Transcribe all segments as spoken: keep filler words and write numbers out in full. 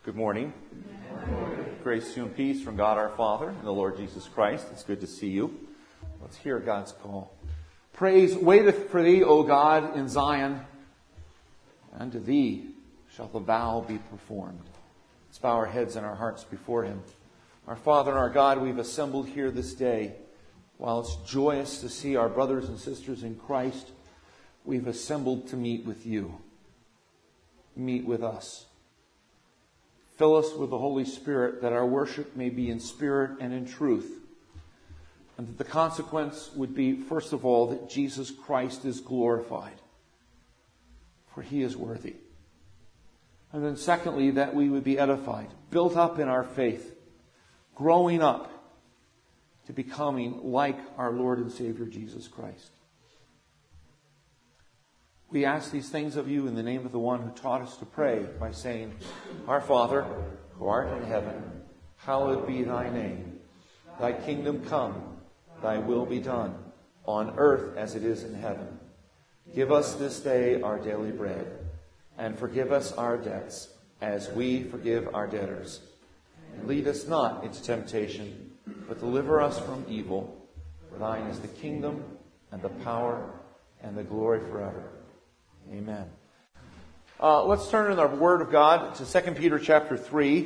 Good morning. Good morning. Grace to you and peace from God our Father and the Lord Jesus Christ. It's good to see you. Let's hear God's call. Praise waiteth for thee, O God, in Zion. Unto thee shall the vow be performed. Let's bow our heads and our hearts before him. Our Father and our God, we've assembled here this day. While it's joyous to see our brothers and sisters in Christ, we've assembled to meet with you. Meet with us. Fill us with the Holy Spirit that our worship may be in spirit and in truth. And that the consequence would be, first of all, that Jesus Christ is glorified. For he is worthy. And then secondly, that we would be edified, built up in our faith, growing up to becoming like our Lord and Savior Jesus Christ. We ask these things of you in the name of the one who taught us to pray by saying, Our Father, who art in heaven, hallowed be thy name. Thy kingdom come, thy will be done, on earth as it is in heaven. Give us this day our daily bread, and forgive us our debts, as we forgive our debtors. And lead us not into temptation, but deliver us from evil. For thine is the kingdom, and the power, and the glory forever. Amen. Uh, let's turn in our Word of God to Second Peter chapter three.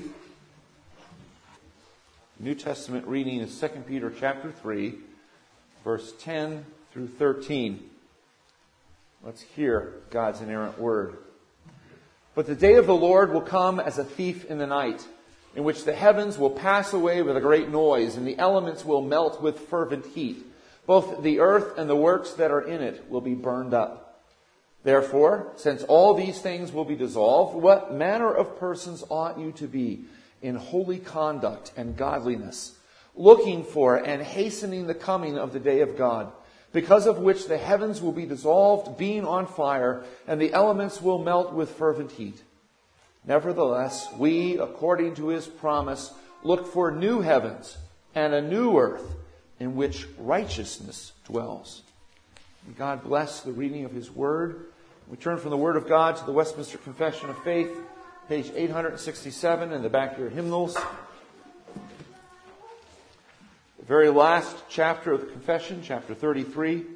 New Testament reading is Second Peter chapter three, verse ten through thirteen. Let's hear God's inerrant word. But the day of the Lord will come as a thief in the night, in which the heavens will pass away with a great noise, and the elements will melt with fervent heat. Both the earth and the works that are in it will be burned up. Therefore, since all these things will be dissolved, what manner of persons ought you to be in holy conduct and godliness, looking for and hastening the coming of the day of God, because of which the heavens will be dissolved, being on fire, and the elements will melt with fervent heat? Nevertheless, we, according to his promise, look for new heavens and a new earth in which righteousness dwells. May God bless the reading of his word. We turn from the Word of God to the Westminster Confession of Faith, page eight sixty-seven in the back of your hymnals. The very last chapter of the Confession, chapter thirty-three.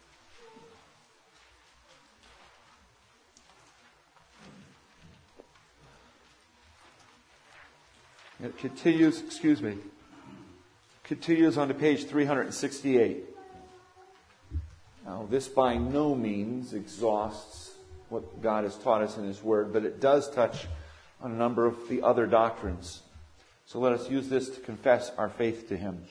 It continues, excuse me, continues on to page three sixty-eight. Now, this by no means exhausts what God has taught us in his word, but it does touch on a number of the other doctrines. So let us use this to confess our faith to him.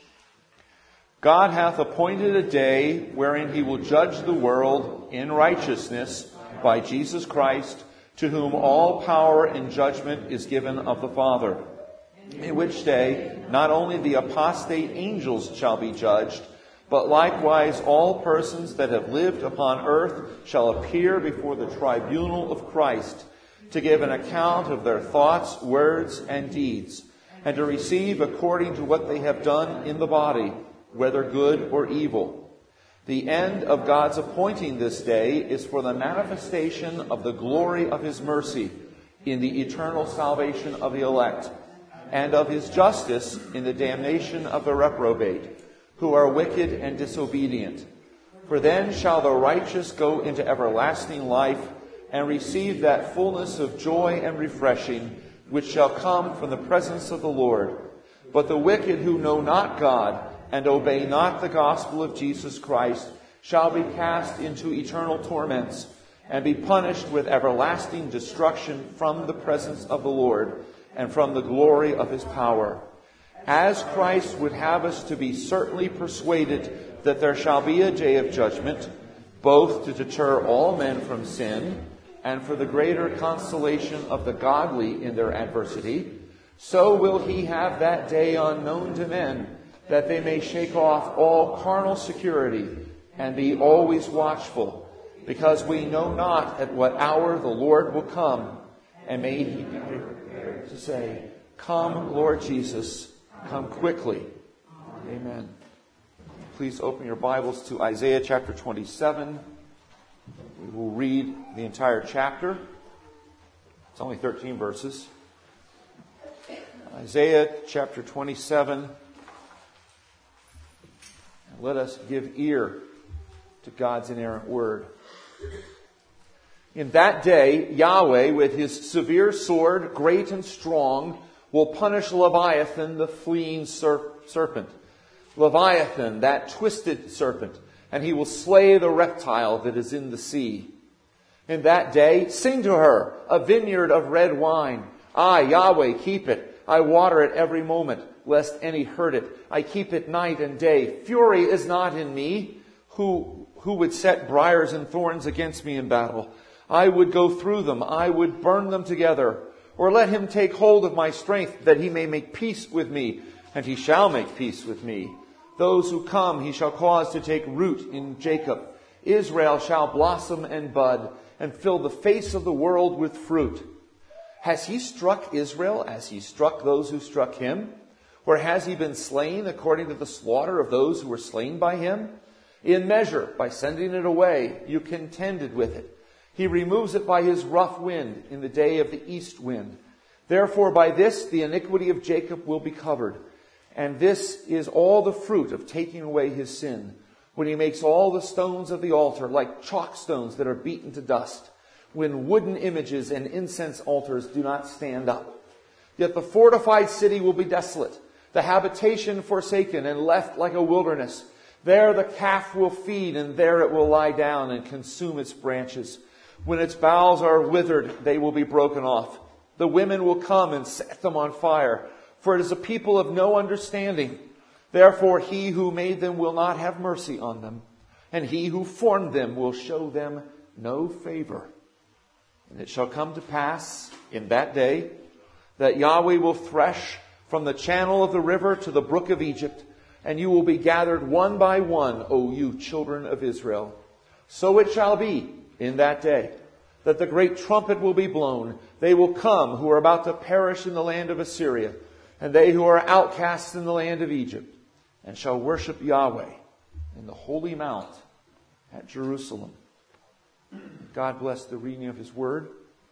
God hath appointed a day wherein he will judge the world in righteousness by Jesus Christ, to whom all power and judgment is given of the Father. In which day not only the apostate angels shall be judged, but likewise all persons that have lived upon earth shall appear before the tribunal of Christ, to give an account of their thoughts, words, and deeds, and to receive according to what they have done in the body, whether good or evil. The end of God's appointing this day is for the manifestation of the glory of his mercy in the eternal salvation of the elect, and of his justice in the damnation of the reprobate, who are wicked and disobedient. For then shall the righteous go into everlasting life, and receive that fullness of joy and refreshing, which shall come from the presence of the Lord. But the wicked who know not God, and obey not the gospel of Jesus Christ, shall be cast into eternal torments, and be punished with everlasting destruction from the presence of the Lord, and from the glory of his power. As Christ would have us to be certainly persuaded that there shall be a day of judgment, both to deter all men from sin, and for the greater consolation of the godly in their adversity, so will he have that day unknown to men, that they may shake off all carnal security, and be always watchful, because we know not at what hour the Lord will come, and may he be prepared to say, Come, Lord Jesus, come quickly. Amen. Please open your Bibles to Isaiah chapter twenty-seven. We will read the entire chapter. It's only thirteen verses. Isaiah chapter twenty-seven. And let us give ear to God's inerrant word. In that day, Yahweh, with his severe sword, great and strong, will punish Leviathan, the fleeing ser- serpent. Leviathan, that twisted serpent, and he will slay the reptile that is in the sea. In that day, sing to her, a vineyard of red wine. I, Yahweh, keep it. I water it every moment, lest any hurt it. I keep it night and day. Fury is not in me. Who, who would set briars and thorns against me in battle? I would go through them. I would burn them together. Or let him take hold of my strength, that he may make peace with me. And he shall make peace with me. Those who come he shall cause to take root in Jacob. Israel shall blossom and bud, and fill the face of the world with fruit. Has he struck Israel as he struck those who struck him? Or has he been slain according to the slaughter of those who were slain by him? In measure, by sending it away, you contended with it. He removes it by his rough wind in the day of the east wind. Therefore, by this the iniquity of Jacob will be covered. And this is all the fruit of taking away his sin, when he makes all the stones of the altar like chalk stones that are beaten to dust, when wooden images and incense altars do not stand up. Yet the fortified city will be desolate, the habitation forsaken and left like a wilderness. There the calf will feed, and there it will lie down and consume its branches. When its boughs are withered, they will be broken off. The women will come and set them on fire, for it is a people of no understanding. Therefore he who made them will not have mercy on them, and he who formed them will show them no favor. And it shall come to pass in that day that Yahweh will thresh from the channel of the river to the brook of Egypt, and you will be gathered one by one, O you children of Israel. So it shall be in that day that the great trumpet will be blown. They will come who are about to perish in the land of Assyria, and they who are outcasts in the land of Egypt, and shall worship Yahweh in the holy mount at Jerusalem. God bless the reading of his word.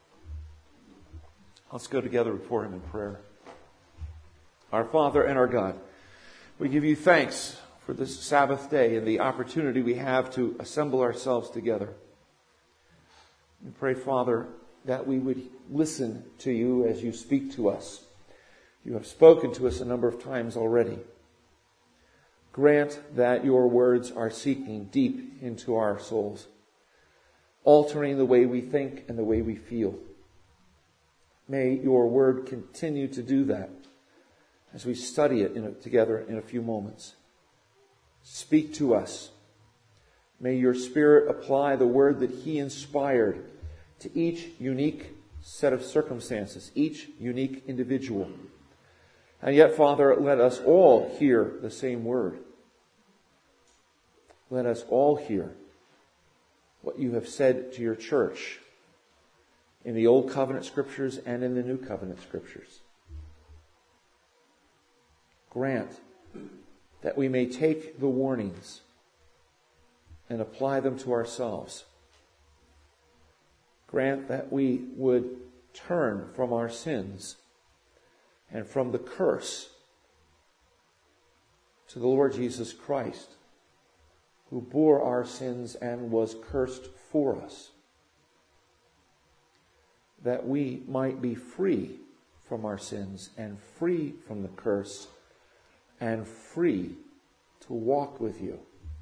Let's go together before him in prayer. Our Father and our God, we give you thanks for this Sabbath day and the opportunity we have to assemble ourselves together. We pray, Father, that we would listen to you as you speak to us. You have spoken to us a number of times already. Grant that your words are seeking deep into our souls, altering the way we think and the way we feel. May your word continue to do that as we study it in a, together in a few moments. Speak to us. May your Spirit apply the word that he inspired to each unique set of circumstances, each unique individual. And yet, Father, let us all hear the same word. Let us all hear what you have said to your church in the Old Covenant Scriptures and in the New Covenant Scriptures. Grant that we may take the warnings and apply them to ourselves. Grant that we would turn from our sins and from the curse to the Lord Jesus Christ, who bore our sins and was cursed for us, that we might be free from our sins and free from the curse and free to walk with you,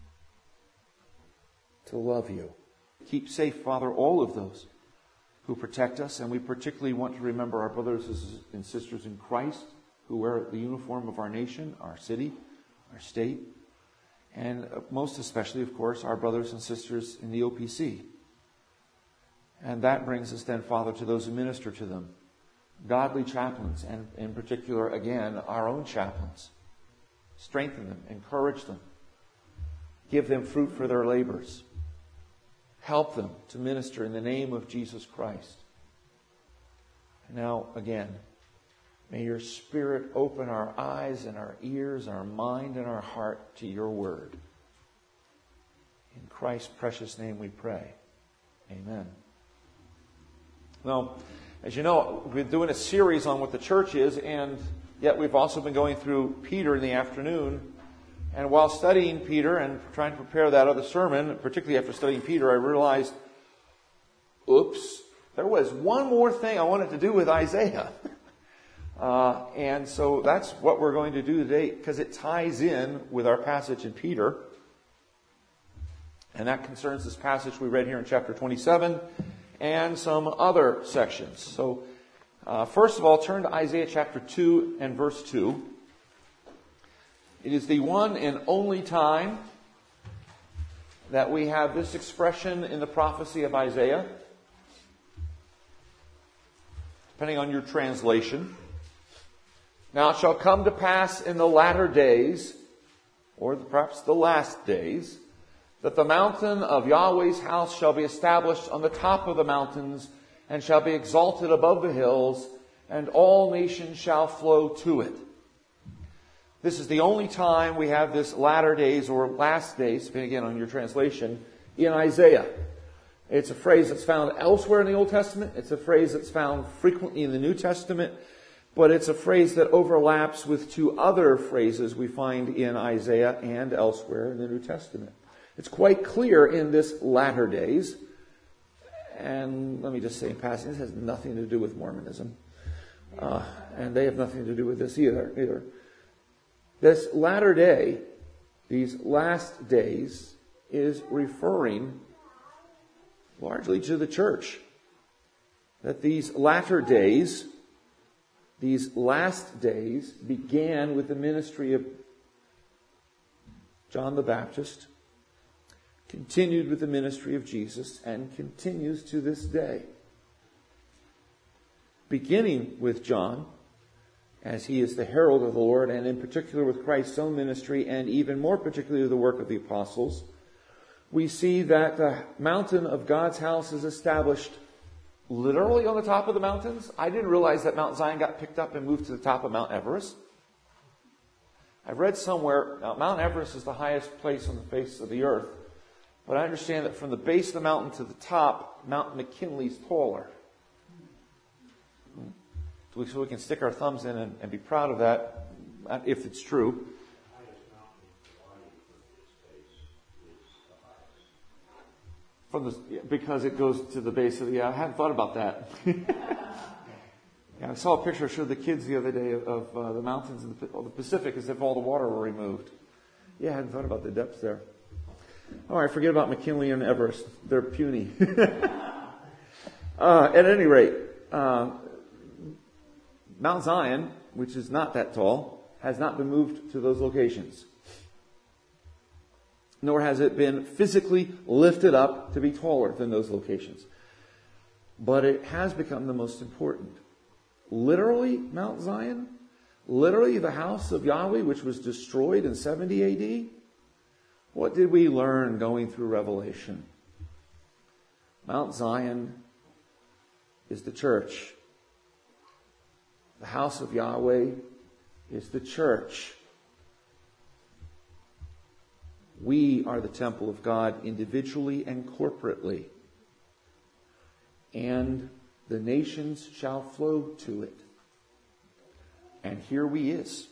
to love you. Keep safe, Father, all of those who protect us, and we particularly want to remember our brothers and sisters in Christ who wear the uniform of our nation, our city, our state, and most especially, of course, our brothers and sisters in the O P C. And that brings us then, Father, to those who minister to them, godly chaplains, and in particular, again, our own chaplains. Strengthen them, encourage them, give them fruit for their labors. Help them to minister in the name of Jesus Christ. And now, again, may your Spirit open our eyes and our ears, our mind and our heart to your word. In Christ's precious name we pray. Amen. Well, as you know, we've been doing a series on what the church is, and Yet we've also been going through Peter in the afternoon. And while studying Peter and trying to prepare that other sermon, particularly after studying Peter, I realized, oops, there was one more thing I wanted to do with Isaiah. Uh, and so that's what we're going to do today, because it ties in with our passage in Peter. And that concerns this passage we read here in chapter twenty-seven and some other sections. So, uh, first of all, turn to Isaiah chapter two and verse two. It is the one and only time that we have this expression in the prophecy of Isaiah, depending on your translation. Now it shall come to pass in the latter days, or perhaps the last days, that the mountain of Yahweh's house shall be established on the top of the mountains, and shall be exalted above the hills, and all nations shall flow to it. This is the only time we have this latter days or last days, depending again on your translation, in Isaiah. It's a phrase that's found elsewhere in the Old Testament. It's a phrase that's found frequently in the New Testament. But it's a phrase that overlaps with two other phrases we find in Isaiah and elsewhere in the New Testament. It's quite clear in this latter days. And let me just say in passing, this has nothing to do with Mormonism. Uh, and they have nothing to do with this either. either. This latter day, these last days, is referring largely to the church. That these latter days, these last days, began with the ministry of John the Baptist, continued with the ministry of Jesus, and continues to this day. Beginning with John, as he is the herald of the Lord, and in particular with Christ's own ministry, and even more particularly the work of the apostles, we see that the mountain of God's house is established literally on the top of the mountains. I didn't realize that Mount Zion got picked up and moved to the top of Mount Everest. I've read somewhere, now Mount Everest is the highest place on the face of the earth, but I understand that from the base of the mountain to the top, Mount McKinley's taller. So we can stick our thumbs in and, and be proud of that, if it's true. From the, because it goes to the base of the, yeah, I hadn't thought about that. Yeah, I saw a picture, I showed the kids the other day of, of uh, the mountains in the, the Pacific as if all the water were removed. Yeah, I hadn't thought about the depths there. All right, forget about McKinley and Everest. They're puny. uh, at any rate, uh, Mount Zion, which is not that tall, has not been moved to those locations. Nor has it been physically lifted up to be taller than those locations. But it has become the most important. Literally, Mount Zion, literally the house of Yahweh, which was destroyed in seventy A D. What did we learn going through Revelation? Mount Zion is the church. The house of Yahweh is the church. We are the temple of God individually and corporately. And the nations shall flow to it. And here we is.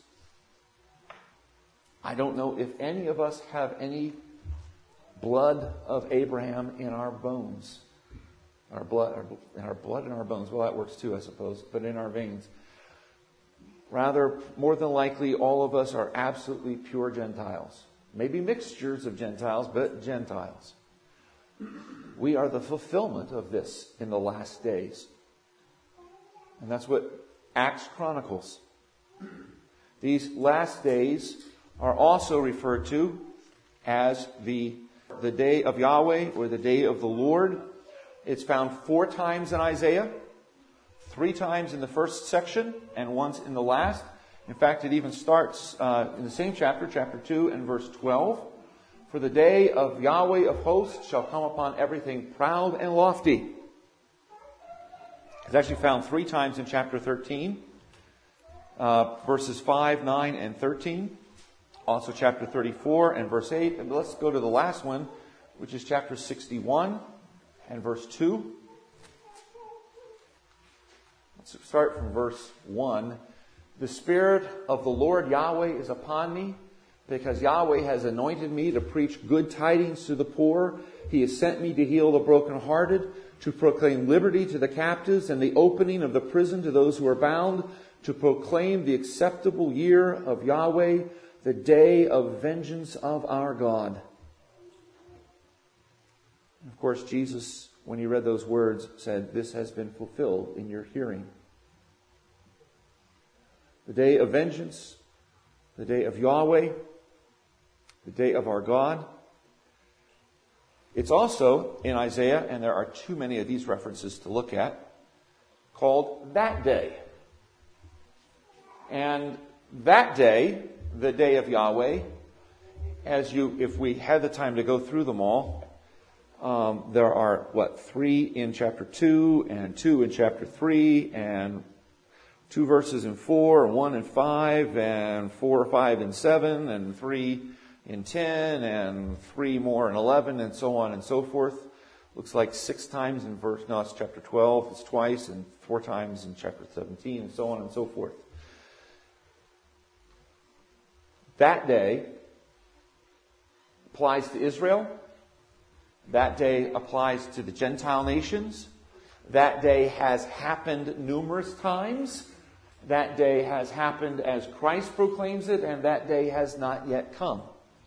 I don't know if any of us have any blood of Abraham in our bones. Our blood, our, in our blood in our bones. Well, that works too, I suppose, but in our veins. Rather, more than likely, all of us are absolutely pure Gentiles. Maybe mixtures of Gentiles, but Gentiles. We are the fulfillment of this in the last days. And that's what Acts chronicles. These last days are also referred to as the, the day of Yahweh or the day of the Lord. It's found four times in Isaiah, three times in the first section, and once in the last. In fact, it even starts uh, in the same chapter, chapter two and verse twelve. For the day of Yahweh of hosts shall come upon everything proud and lofty. It's actually found three times in chapter thirteen, uh, verses five, nine, and thirteen. Also chapter thirty-four and verse eight. And let's go to the last one, which is chapter sixty-one and verse two. Let's start from verse one. The Spirit of the Lord Yahweh is upon me, because Yahweh has anointed me to preach good tidings to the poor. He has sent me to heal the brokenhearted, to proclaim liberty to the captives and the opening of the prison to those who are bound, to proclaim the acceptable year of Yahweh, the day of vengeance of our God. And of course, Jesus, when he read those words, said, "This has been fulfilled in your hearing." The day of vengeance, the day of Yahweh, the day of our God. It's also in Isaiah, and there are too many of these references to look at, called that day. And that day, the day of Yahweh, as you, if we had the time to go through them all, um, there are, what, three in chapter two, and two in chapter three, and two verses in four, and one in five, and four or five in seven, and three in ten, and three more in eleven, and so on and so forth. Looks like six times in verse, no, it's chapter twelve, it's twice, and four times in chapter seventeen, and so on and so forth. That day applies to Israel. That day applies to the Gentile nations. That day has happened numerous times. That day has happened as Christ proclaims it, and that day has not yet come.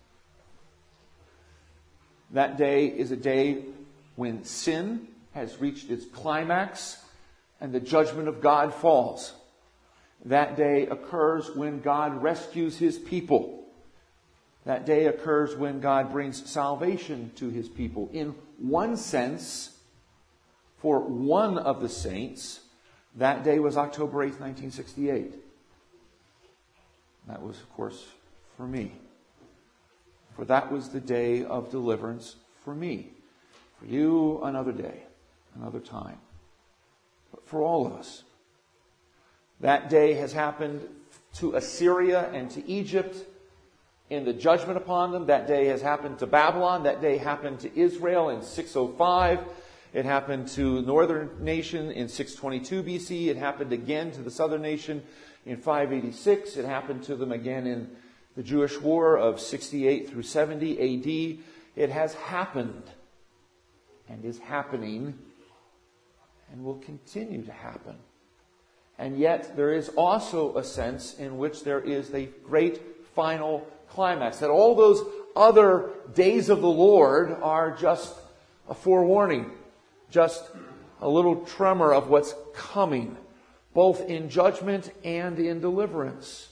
That day is a day when sin has reached its climax and the judgment of God falls. That day occurs when God rescues his people. That day occurs when God brings salvation to his people. In one sense, for one of the saints, that day was October eighth, nineteen sixty-eight. That was, of course, for me. For that was the day of deliverance for me. For you, another day, another time. But for all of us. That day has happened to Assyria and to Egypt in the judgment upon them. That day has happened to Babylon. That day happened to Israel in six oh five. It happened to the northern nation in six twenty-two B C. It happened again to the southern nation in five eighty-six. It happened to them again in the Jewish War of sixty-eight through seventy A D. It has happened and is happening and will continue to happen. And yet there is also a sense in which there is a great final climax. That all those other days of the Lord are just a forewarning. Just a little tremor of what's coming. Both in judgment and in deliverance.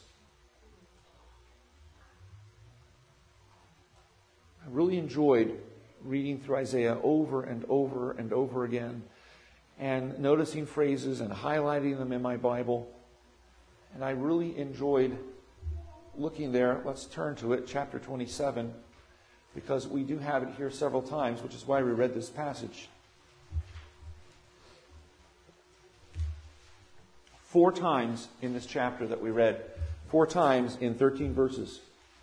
I really enjoyed reading through Isaiah over and over and over again. And noticing phrases and highlighting them in my Bible. And I really enjoyed looking there. Let's turn to it, chapter twenty-seven, because we do have it here several times, which is why we read this passage. Four times in this chapter that we read. Four times in thirteen verses.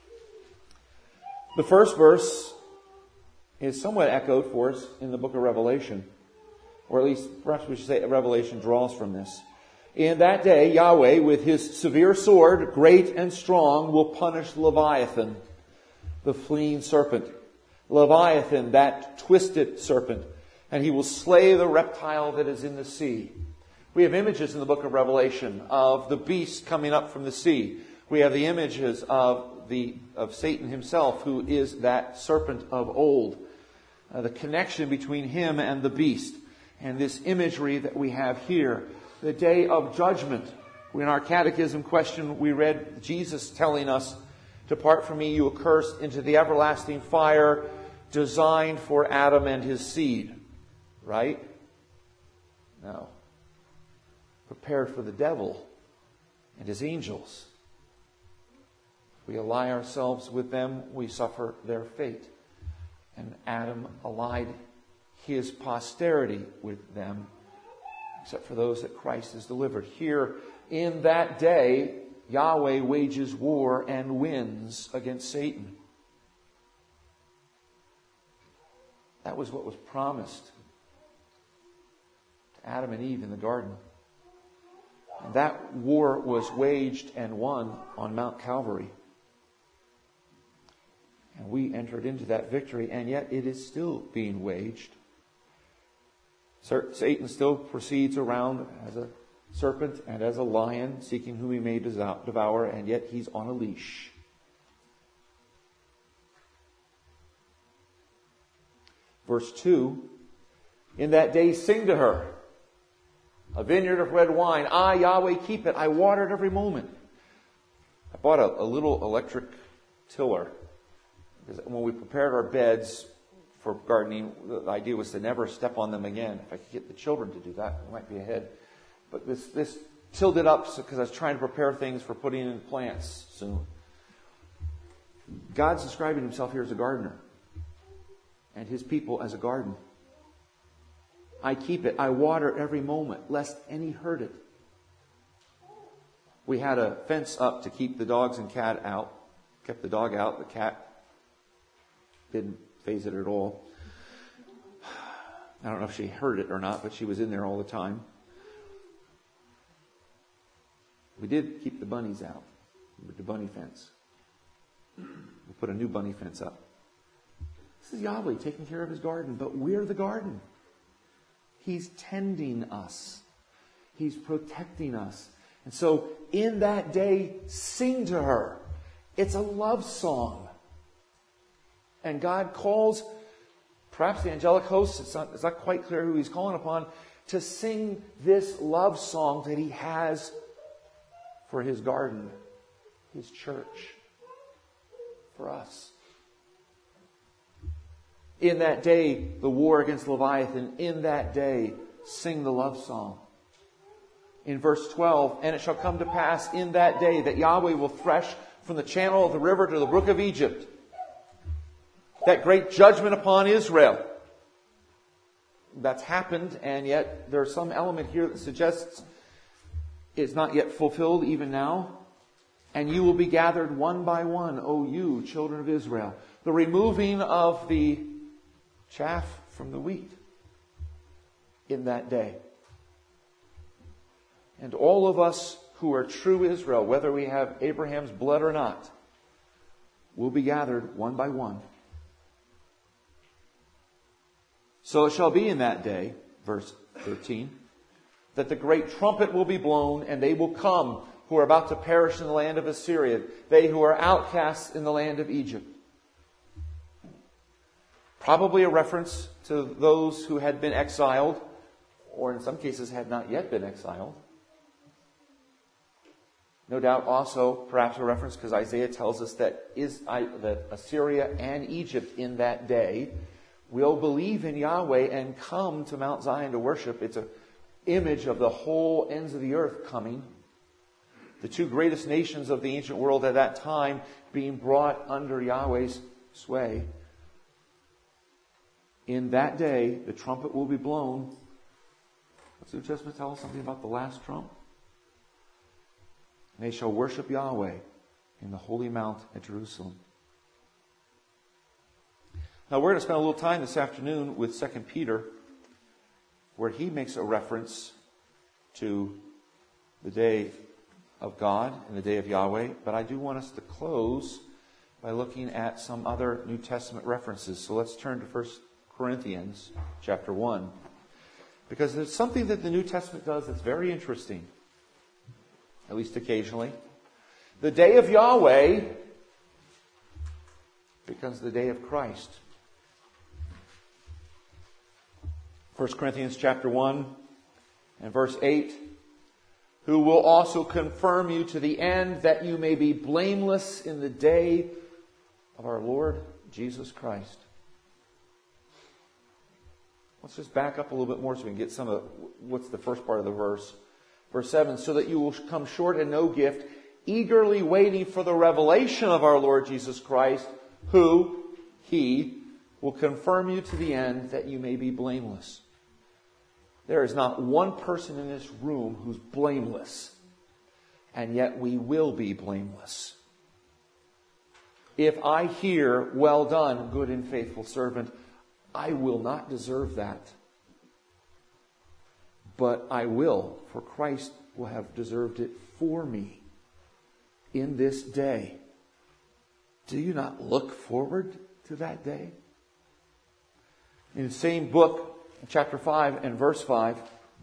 The first verse is somewhat echoed for us in the book of Revelation. Or at least, perhaps we should say, Revelation draws from this. In that day, Yahweh, with his severe sword, great and strong, will punish Leviathan, the fleeing serpent. Leviathan, that twisted serpent. And he will slay the reptile that is in the sea. We have images in the book of Revelation of the beast coming up from the sea. We have the images of the of Satan himself, who is that serpent of old. Uh, the connection between him and the beast. And this imagery that we have here, the day of judgment. In our catechism question, we read Jesus telling us, "Depart from me, you accursed, into the everlasting fire designed for Adam and his seed." Right? No. Prepared for the devil and his angels. If we ally ourselves with them, we suffer their fate. And Adam allied his posterity with them, except for those that Christ has delivered. Here, in that day, Yahweh wages war and wins against Satan. That was what was promised to Adam and Eve in the garden. And that war was waged and won on Mount Calvary. And we entered into that victory, and yet it is still being waged. Satan still proceeds around as a serpent and as a lion, seeking whom he may devour, and yet he's on a leash. Verse two, in that day sing to her, a vineyard of red wine. I, Yahweh, keep it. I water it every moment. I bought a, a little electric tiller. Because when we prepared our beds for gardening, the idea was to never step on them again. If I could get the children to do that, I might be ahead. But this, this tilled it up because I was trying to prepare things for putting in plants soon. God's describing himself here as a gardener. And his people as a garden. I keep it. I water every moment, lest any hurt it. We had a fence up to keep the dogs and cat out. Kept the dog out. The cat didn't faze it at all. I don't know if she heard it or not, but she was in there all the time. We did keep the bunnies out with the bunny fence. We put a new bunny fence up. This is Yahweh taking care of his garden, but we're the garden. He's tending us. He's protecting us. And so in that day, sing to her. It's a love song. And God calls, perhaps the angelic hosts, it's not, it's not quite clear who he's calling upon, to sing this love song that he has for his garden, his church, for us. In that day, the war against Leviathan. In that day, sing the love song. In verse twelve, and it shall come to pass in that day that Yahweh will thresh from the channel of the river to the brook of Egypt. That great judgment upon Israel. That's happened, and yet there's some element here that suggests it's not yet fulfilled even now. And you will be gathered one by one, O you, children of Israel. The removing of the chaff from the wheat in that day. And all of us who are true Israel, whether we have Abraham's blood or not, will be gathered one by one. So it shall be in that day, verse thirteen, that the great trumpet will be blown, and they will come who are about to perish in the land of Assyria, they who are outcasts in the land of Egypt. Probably a reference to those who had been exiled, or in some cases had not yet been exiled. No doubt also perhaps a reference because Isaiah tells us that, is, I, that Assyria and Egypt in that day will believe in Yahweh and come to Mount Zion to worship. It's an image of the whole ends of the earth coming. The two greatest nations of the ancient world at that time being brought under Yahweh's sway. In that day, the trumpet will be blown. What's the New Testament tell us? Something about the last trump? And they shall worship Yahweh in the holy mount at Jerusalem. Now we're going to spend a little time this afternoon with Second Peter, where he makes a reference to the day of God and the day of Yahweh. But I do want us to close by looking at some other New Testament references. So let's turn to First Corinthians chapter one. Because there's something that the New Testament does that's very interesting. At least occasionally. The day of Yahweh becomes the day of Christ. First Corinthians chapter one and verse eight. Who will also confirm you to the end, that you may be blameless in the day of our Lord Jesus Christ. Let's just back up a little bit more so we can get some of what's the first part of the verse. Verse seven, so that you will come short in no gift, eagerly waiting for the revelation of our Lord Jesus Christ, who, He, will confirm you to the end, that you may be blameless. There is not one person in this room who's blameless, and yet we will be blameless. If I hear, well done, good and faithful servant, I will not deserve that. But I will, for Christ will have deserved it for me in this day. Do you not look forward to that day? In the same book, chapter five and verse five,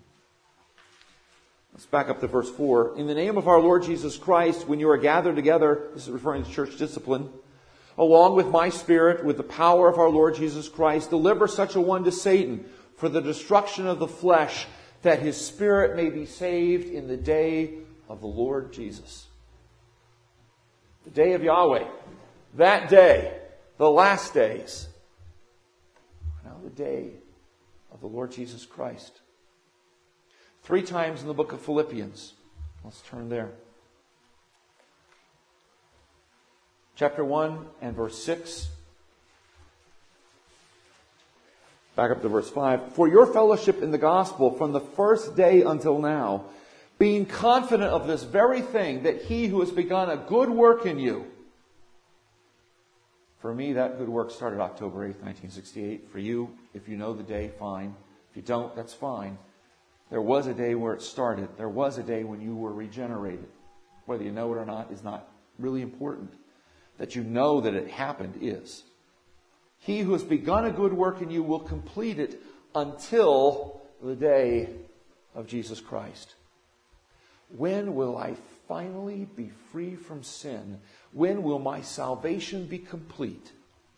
let's back up to verse four. In the name of our Lord Jesus Christ, when you are gathered together, this is referring to church discipline, along with my spirit, with the power of our Lord Jesus Christ, deliver such a one to Satan for the destruction of the flesh, that his spirit may be saved in the day of the Lord Jesus. The day of Yahweh. That day, the last days. Now the day of the Lord Jesus Christ. Three times in the book of Philippians. Let's turn there. Chapter one and verse six. Back up to verse five. For your fellowship in the gospel from the first day until now, being confident of this very thing, that he who has begun a good work in you. For me, that good work started October eighth, nineteen sixty-eight. For you, if you know the day, fine. If you don't, that's fine. There was a day where it started. There was a day when you were regenerated. Whether you know it or not is not really important. That you know that it happened is. He who has begun a good work in you will complete it until the day of Jesus Christ. When will I finally be free from sin? When will my salvation be complete?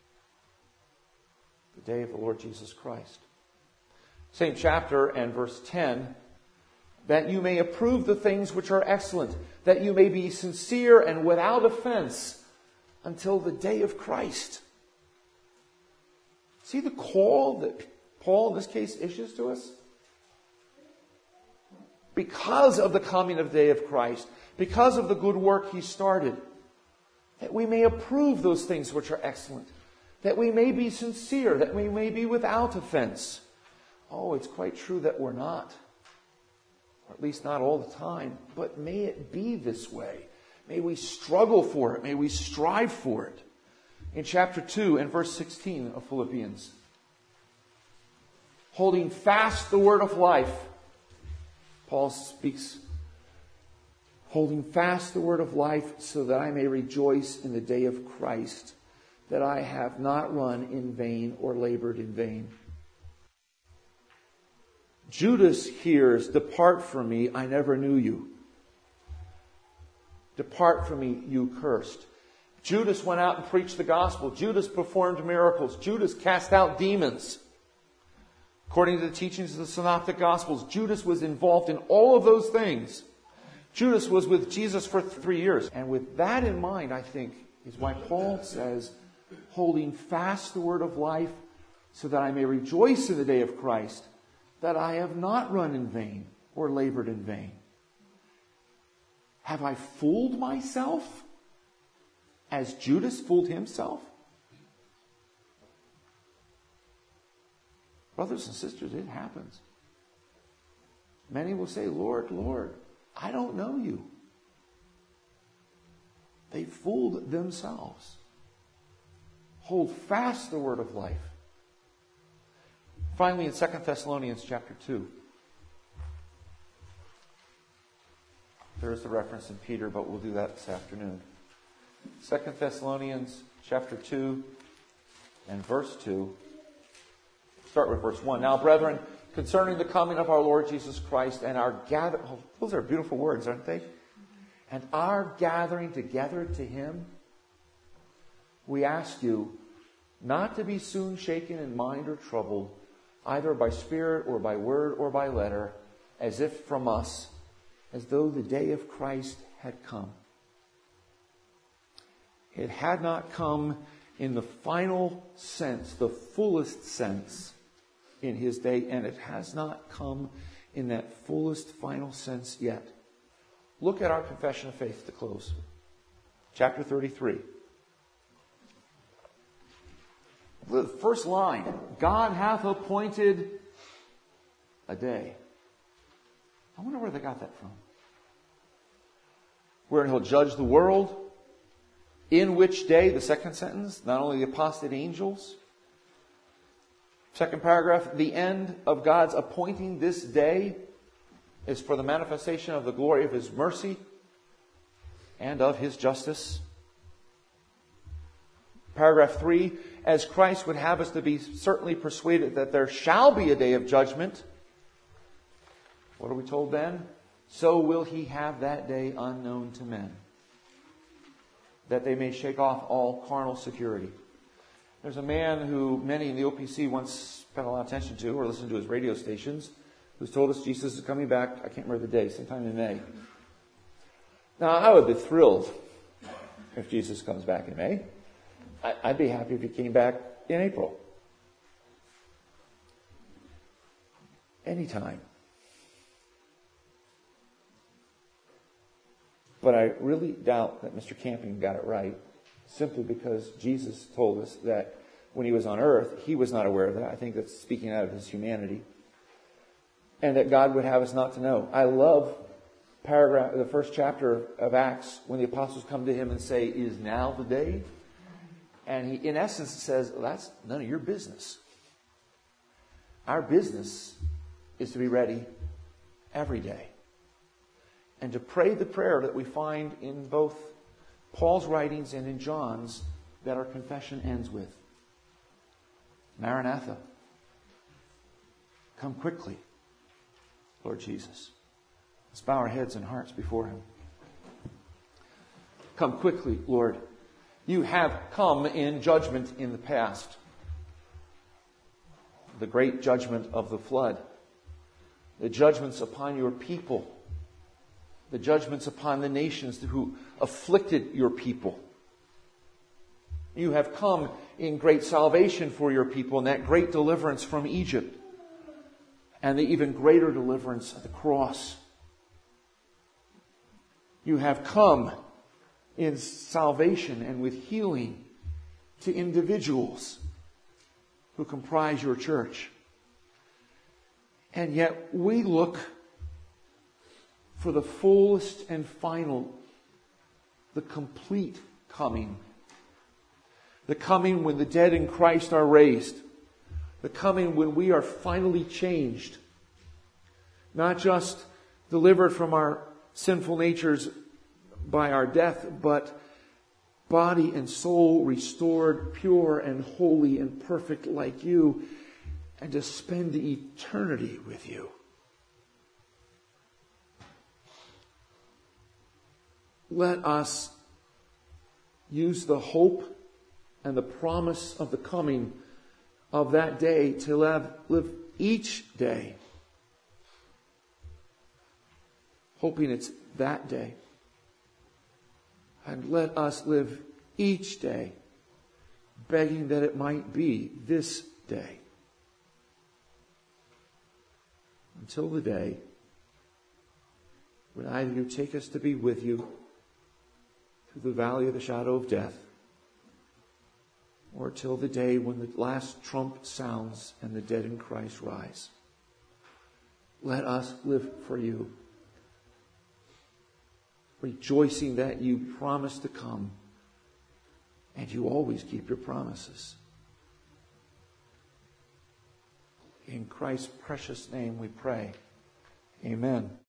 The day of the Lord Jesus Christ. Same chapter and verse ten. That you may approve the things which are excellent, that you may be sincere and without offense until the day of Christ. See the call that Paul in this case issues to us? Because of the coming of the day of Christ, because of the good work he started, that we may approve those things which are excellent, that we may be sincere, that we may be without offense. Oh, it's quite true that we're not, or at least not all the time, but may it be this way. May we struggle for it. May we strive for it. In chapter two and verse sixteen of Philippians, holding fast the word of life, Paul speaks, holding fast the word of life so that I may rejoice in the day of Christ, that I have not run in vain or labored in vain. Judas hears, depart from me, I never knew you. Depart from me, you cursed. Judas went out and preached the gospel. Judas performed miracles. Judas cast out demons. According to the teachings of the Synoptic Gospels, Judas was involved in all of those things. Judas was with Jesus for three years. And with that in mind, I think, is why Paul says, holding fast the word of life so that I may rejoice in the day of Christ, that I have not run in vain or labored in vain. Have I fooled myself as Judas fooled himself? Brothers and sisters, it happens. Many will say, Lord, Lord, I don't know you. They fooled themselves. Hold fast the word of life. Finally, in Second Thessalonians chapter two, there is the reference in Peter, but we'll do that this afternoon. Second Thessalonians chapter two and verse two. Start with verse one. Now, brethren, concerning the coming of our Lord Jesus Christ and our gathering, oh, those are beautiful words, aren't they? And our gathering together to him, we ask you not to be soon shaken in mind or troubled, either by spirit or by word or by letter, as if from us, as though the day of Christ had come. It had not come in the final sense, the fullest sense in his day, and it has not come in that fullest final sense yet. Look at our confession of faith to close. Chapter thirty-three. The first line, God hath appointed a day. I wonder where they got that from. Where he'll judge the world. In which day, the second sentence, not only the apostate angels. Second paragraph, the end of God's appointing this day. is for the manifestation of the glory of His mercy and of His justice. Paragraph three, as Christ would have us to be certainly persuaded that there shall be a day of judgment. What are we told then? So will He have that day unknown to men, that they may shake off all carnal security. There's a man who many in the O P C once spent a lot of attention to, or listened to his radio stations, who's told us Jesus is coming back, I can't remember the day, sometime in May. Now, I would be thrilled if Jesus comes back in May. I'd be happy if He came back in April. Anytime. But I really doubt that Mister Camping got it right, simply because Jesus told us that when He was on earth, He was not aware of that. I think that's speaking out of His humanity. And that God would have us not to know. I love paragraph, the first chapter of Acts, when the apostles come to Him and say, "Is now the day?" And He, in essence, says, well, that's none of your business. Our business is to be ready every day. And to pray the prayer that we find in both Paul's writings and in John's, that our confession ends with. Maranatha. Come quickly, Lord Jesus. Let's bow our heads and hearts before Him. Come quickly, Lord. You have come in judgment in the past. The great judgment of the flood. The judgments upon your people. The judgments upon the nations who afflicted your people. You have come in great salvation for your people, and that great deliverance from Egypt. And the even greater deliverance of the cross. You have come in salvation and with healing to individuals who comprise your church. And yet we look for the fullest and final, the complete coming. The coming when the dead in Christ are raised. The coming when we are finally changed. Not just delivered from our sinful natures by our death, but body and soul restored, pure and holy and perfect like you, and to spend eternity with you. Let us use the hope and the promise of the coming of that day to live, live each day, hoping it's that day. And let us live each day begging that it might be this day. Until the day when either you take us to be with you through the valley of the shadow of death, or till the day when the last trump sounds and the dead in Christ rise. Let us live for you, rejoicing that you promise to come, and you always keep your promises. In Christ's precious name we pray. Amen.